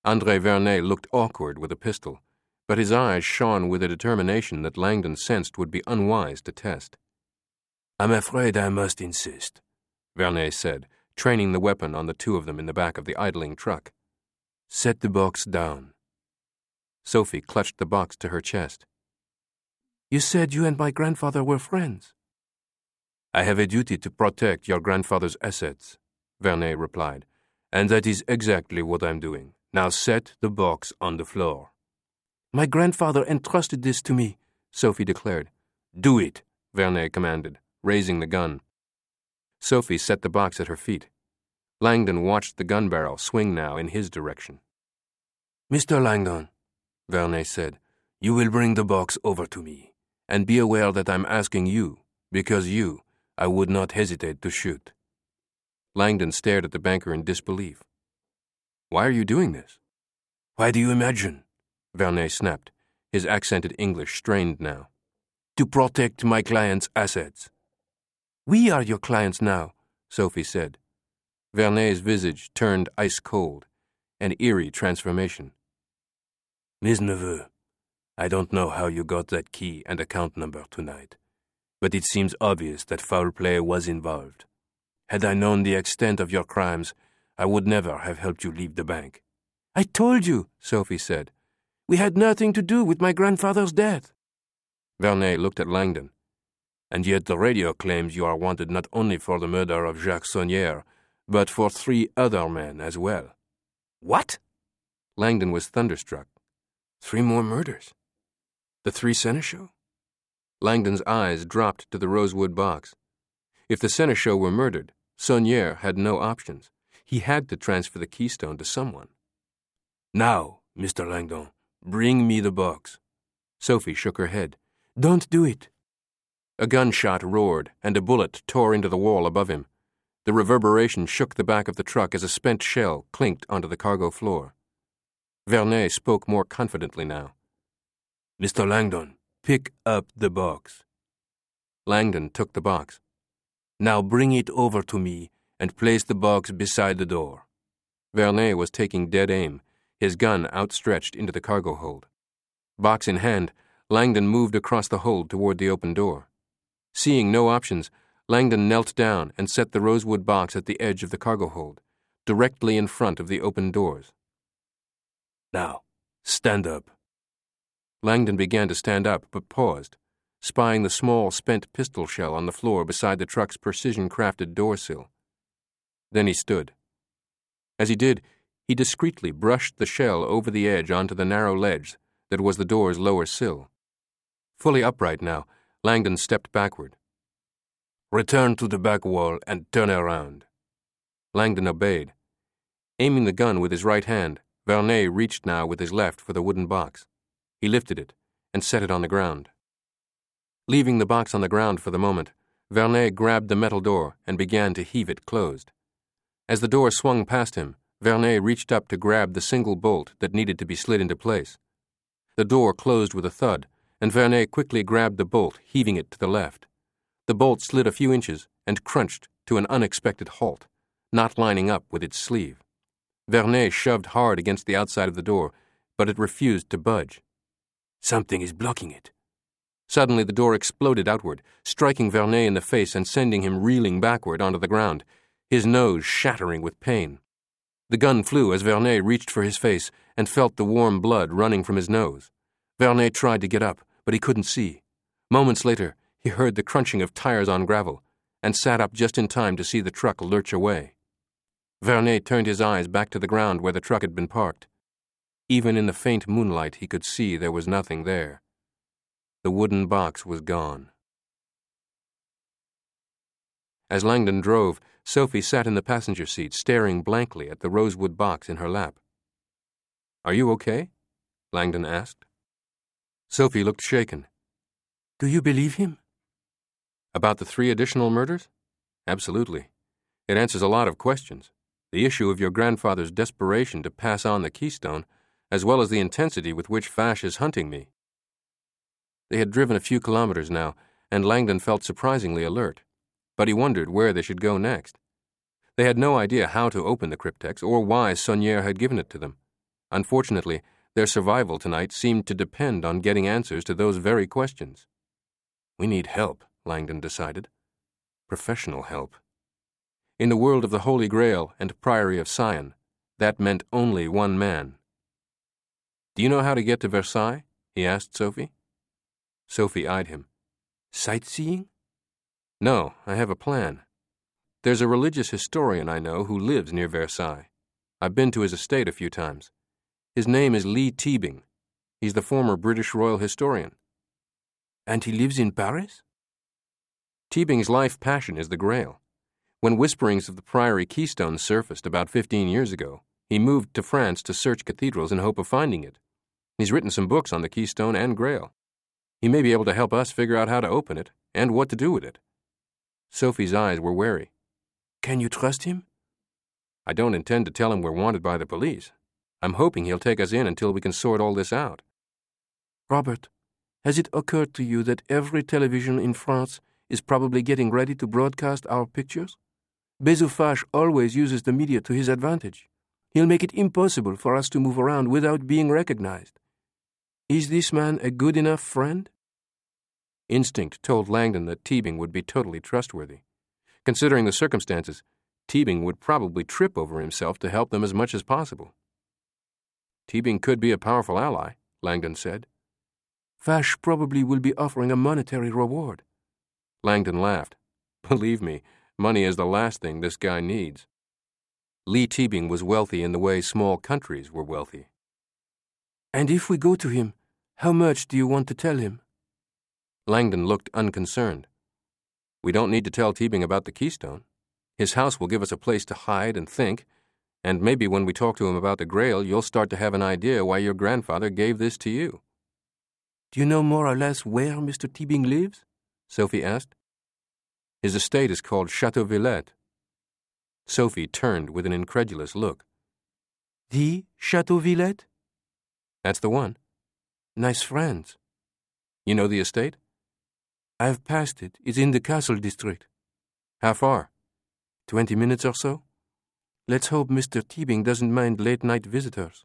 André Vernet looked awkward with a pistol, but his eyes shone with a determination that Langdon sensed would be unwise to test. "I'm afraid I must insist," Vernet said, training the weapon on the two of them in the back of the idling truck. "Set the box down." Sophie clutched the box to her chest. "You said you and my grandfather were friends." "I have a duty to protect your grandfather's assets," Vernet replied, "and that is exactly what I'm doing. Now set the box on the floor." "My grandfather entrusted this to me," Sophie declared. "Do it," Vernet commanded, raising the gun. Sophie set the box at her feet. Langdon watched the gun barrel swing now in his direction. "Mr. Langdon," Vernet said, "you will bring the box over to me, and be aware that I'm asking you, because I would not hesitate to shoot." Langdon stared at the banker in disbelief. "Why are you doing this?" "Why do you imagine?" Vernet snapped, his accented English strained now. "To protect my client's assets." "We are your clients now," Sophie said. Vernet's visage turned ice-cold, an eerie transformation. "Miss Neveu, I don't know how you got that key and account number tonight, but it seems obvious that foul play was involved. Had I known the extent of your crimes, I would never have helped you leave the bank." "I told you," Sophie said. "We had nothing to do with my grandfather's death." Vernet looked at Langdon. "And yet the radio claims you are wanted not only for the murder of Jacques Saunière, but for 3 other men as well." "What?" Langdon was thunderstruck. 3 more murders? The 3 Seneschaux? Langdon's eyes dropped to the rosewood box. If the Seneschaux were murdered, Saunière had no options. He had to transfer the keystone to someone. "Now, Mr. Langdon, bring me the box." Sophie shook her head. "Don't do it." A gunshot roared, and a bullet tore into the wall above him. The reverberation shook the back of the truck as a spent shell clinked onto the cargo floor. Vernet spoke more confidently now. "Mr. Langdon, pick up the box." Langdon took the box. "Now bring it over to me and place the box beside the door." Vernet was taking dead aim, his gun outstretched into the cargo hold. Box in hand, Langdon moved across the hold toward the open door. Seeing no options, Langdon knelt down and set the rosewood box at the edge of the cargo hold, directly in front of the open doors. "Now, stand up." Langdon began to stand up, but paused, spying the small, spent pistol shell on the floor beside the truck's precision-crafted door sill. Then he stood. As he did, he discreetly brushed the shell over the edge onto the narrow ledge that was the door's lower sill. Fully upright now, Langdon stepped backward. "Return to the back wall and turn around." Langdon obeyed. Aiming the gun with his right hand, Vernet reached now with his left for the wooden box. He lifted it and set it on the ground. Leaving the box on the ground for the moment, Vernet grabbed the metal door and began to heave it closed. As the door swung past him, Vernet reached up to grab the single bolt that needed to be slid into place. The door closed with a thud, and Vernet quickly grabbed the bolt, heaving it to the left. The bolt slid a few inches and crunched to an unexpected halt, not lining up with its sleeve. Vernet shoved hard against the outside of the door, but it refused to budge. "Something is blocking it." Suddenly the door exploded outward, striking Vernet in the face and sending him reeling backward onto the ground, his nose shattering with pain. The gun flew as Vernet reached for his face and felt the warm blood running from his nose. Vernet tried to get up, but he couldn't see. Moments later, he heard the crunching of tires on gravel and sat up just in time to see the truck lurch away. Vernet turned his eyes back to the ground where the truck had been parked. Even in the faint moonlight, he could see there was nothing there. The wooden box was gone. As Langdon drove, Sophie sat in the passenger seat, staring blankly at the rosewood box in her lap. "Are you okay?" Langdon asked. Sophie looked shaken. "Do you believe him?" "About the 3 additional murders? Absolutely. It answers a lot of questions. The issue of your grandfather's desperation to pass on the keystone, as well as the intensity with which Vache is hunting me." They had driven a few kilometers now, and Langdon felt surprisingly alert, but he wondered where they should go next. They had no idea how to open the cryptex or why Saunière had given it to them. Unfortunately, their survival tonight seemed to depend on getting answers to those very questions. We need help, Langdon decided. Professional help. In the world of the Holy Grail and Priory of Sion, that meant only one man. Do you know how to get to Versailles? He asked Sophie. Sophie eyed him. Sightseeing? No, I have a plan. There's a religious historian I know who lives near Versailles. I've been to his estate a few times. His name is Lee Teabing. He's the former British royal historian. And he lives in Paris? Teabing's life passion is the Grail. When whisperings of the Priory Keystone surfaced about 15 years ago, he moved to France to search cathedrals in hope of finding it. He's written some books on the Keystone and Grail. He may be able to help us figure out how to open it and what to do with it. Sophie's eyes were wary. Can you trust him? I don't intend to tell him we're wanted by the police. I'm hoping he'll take us in until we can sort all this out. Robert, has it occurred to you that every television in France is probably getting ready to broadcast our pictures? Bezufache always uses the media to his advantage. He'll make it impossible for us to move around without being recognized. Is this man a good enough friend? Instinct told Langdon that Teabing would be totally trustworthy. Considering the circumstances, Teabing would probably trip over himself to help them as much as possible. Teabing could be a powerful ally, Langdon said. Fache probably will be offering a monetary reward. Langdon laughed. Believe me, money is the last thing this guy needs. Lee Teabing was wealthy in the way small countries were wealthy. And if we go to him, how much do you want to tell him? Langdon looked unconcerned. We don't need to tell Teabing about the Keystone. His house will give us a place to hide and think, and maybe when we talk to him about the Grail, you'll start to have an idea why your grandfather gave this to you. Do you know more or less where Mr. Teabing lives? Sophie asked. His estate is called Chateau Villette. Sophie turned with an incredulous look. The Chateau Villette? That's the one. Nice friends. You know the estate? I've passed it. It's in the castle district. How far? 20 minutes or so? Let's hope Mr. Teabing doesn't mind late-night visitors.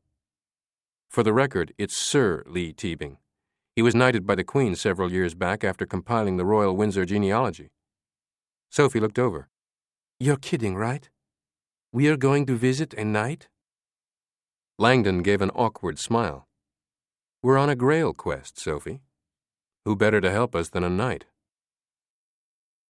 For the record, it's Sir Lee Teabing. He was knighted by the Queen several years back after compiling the Royal Windsor genealogy. Sophie looked over. You're kidding, right? We are going to visit a knight? Langdon gave an awkward smile. We're on a Grail quest, Sophie. Who better to help us than a knight?